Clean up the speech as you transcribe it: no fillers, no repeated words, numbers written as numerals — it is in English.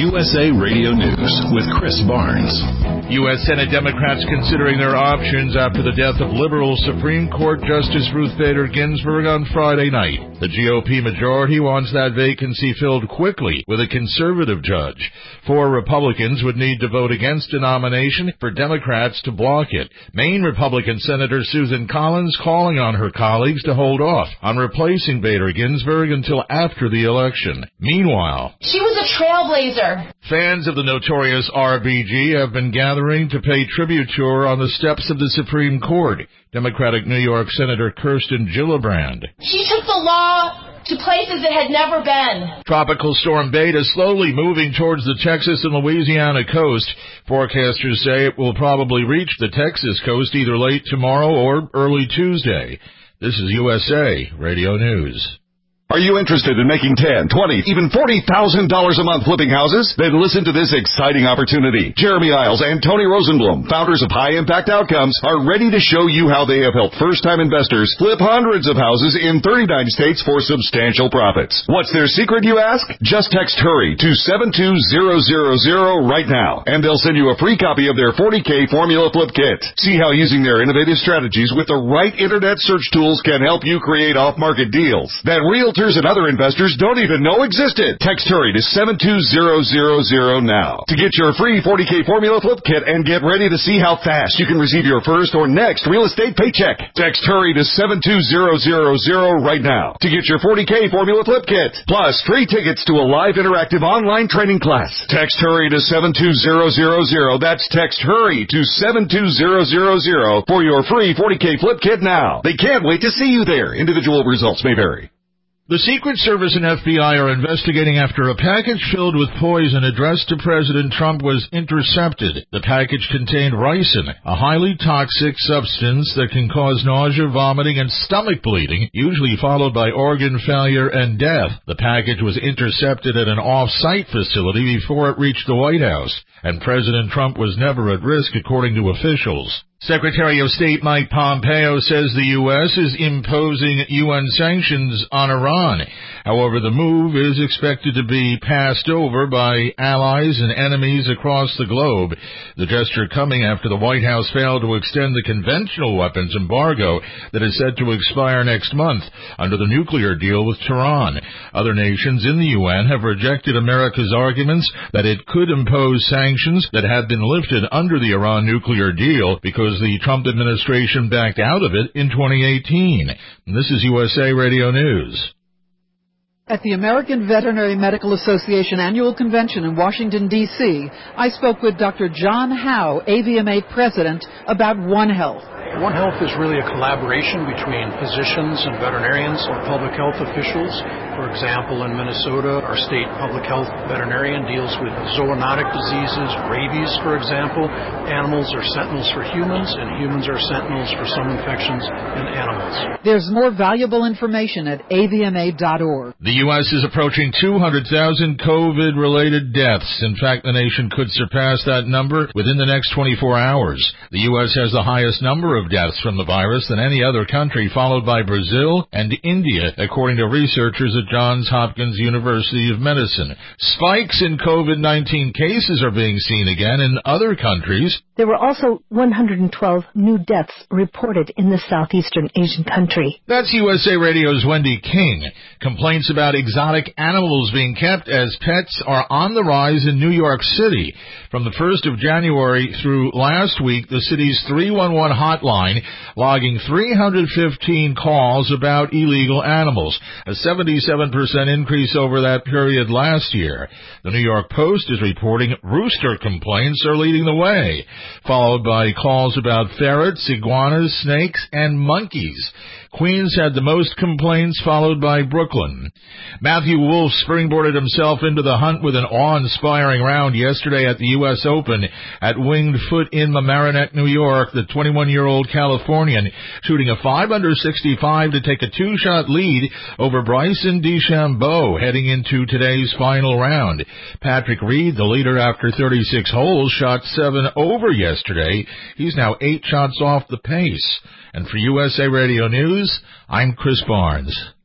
USA Radio News with Chris Barnes. U.S. Senate Democrats considering their options after the death of liberal Supreme Court Justice Ruth Bader Ginsburg on Friday night. The GOP majority wants that vacancy filled quickly with a conservative judge. 4 Republicans would need to vote against a nomination for Democrats to block it. Maine Republican Senator Susan Collins calling on her colleagues to hold off on replacing Bader Ginsburg until after the election. Meanwhile, she was a trailblazer. Fans of the notorious RBG have been gathering to pay tribute to her on the steps of the Supreme Court. Democratic New York Senator Kirsten Gillibrand. She took the law to places it had never been. Tropical storm Beta slowly moving towards the Texas and Louisiana coast. Forecasters say it will probably reach the Texas coast either late tomorrow or early Tuesday. This is USA Radio News. Are you interested in making $10,000, $20,000, even $40,000 a month flipping houses? Then listen to this exciting opportunity. Jeremy Isles and Tony Rosenblum, founders of High Impact Outcomes, are ready to show you how they have helped first-time investors flip hundreds of houses in 39 states for substantial profits. What's their secret, you ask? Just text HURRY to 72000 right now, and they'll send you a free copy of their 40K Formula Flip Kit. See how using their innovative strategies with the right internet search tools can help you create off-market deals that realtors and other investors don't even know existed. Text HURRY to 72000 now to get your free 40K Formula Flip Kit and get ready to see how fast you can receive your first or next real estate paycheck. Text HURRY to 72000 right now to get your 40K Formula Flip Kit, plus free tickets to a live interactive online training class. Text HURRY to 72000. That's text HURRY to 72000 for your free 40K Flip Kit now. They can't wait to see you there. Individual results may vary. The Secret Service and FBI are investigating after a package filled with poison addressed to President Trump was intercepted. The package contained ricin, a highly toxic substance that can cause nausea, vomiting, and stomach bleeding, usually followed by organ failure and death. The package was intercepted at an off-site facility before it reached the White House, and President Trump was never at risk, according to officials. Secretary of State Mike Pompeo says the U.S. is imposing UN sanctions on Iran. However, the move is expected to be passed over by allies and enemies across the globe. The gesture coming after the White House failed to extend the conventional weapons embargo that is set to expire next month under the nuclear deal with Tehran. Other nations in the UN have rejected America's arguments that it could impose sanctions that had been lifted under the Iran nuclear deal because the Trump administration backed out of it in 2018. This is USA Radio News. At the American Veterinary Medical Association Annual Convention in Washington, D.C., I spoke with Dr. John Howe, AVMA President, about One Health. One Health is really a collaboration between physicians and veterinarians or public health officials. For example, in Minnesota, our state public health veterinarian deals with zoonotic diseases, rabies, for example. Animals are sentinels for humans, and humans are sentinels for some infections in animals. There's more valuable information at avma.org. The U.S. is approaching 200,000 COVID-related deaths. In fact, the nation could surpass that number within the next 24 hours. The U.S. has the highest number of deaths from the virus than any other country, followed by Brazil and India, according to researchers at Johns Hopkins University of Medicine. Spikes in COVID-19 cases are being seen again in other countries. There were also 112 new deaths reported in the southeastern Asian country. That's USA Radio's Wendy King. Complaints about exotic animals being kept as pets are on the rise in New York City. From the 1st of January through last week, the city's 311 hotline logging 315 calls about illegal animals, a 77% increase over that period last year. The New York Post is reporting rooster complaints are leading the way, followed by calls about ferrets, iguanas, snakes, and monkeys. Queens had the most complaints, followed by Brooklyn. Matthew Wolff springboarded himself into the hunt with an awe-inspiring round yesterday at the U.S. Open at Winged Foot in Mamaroneck, New York. The 21-year-old Californian shooting a 5-under-65 to take a two-shot lead over Bryson DeChambeau heading into today's final round. Patrick Reed, the leader after 36 holes, shot 7 over yesterday. He's now 8 shots off the pace. And for USA Radio News, I'm Chris Barnes.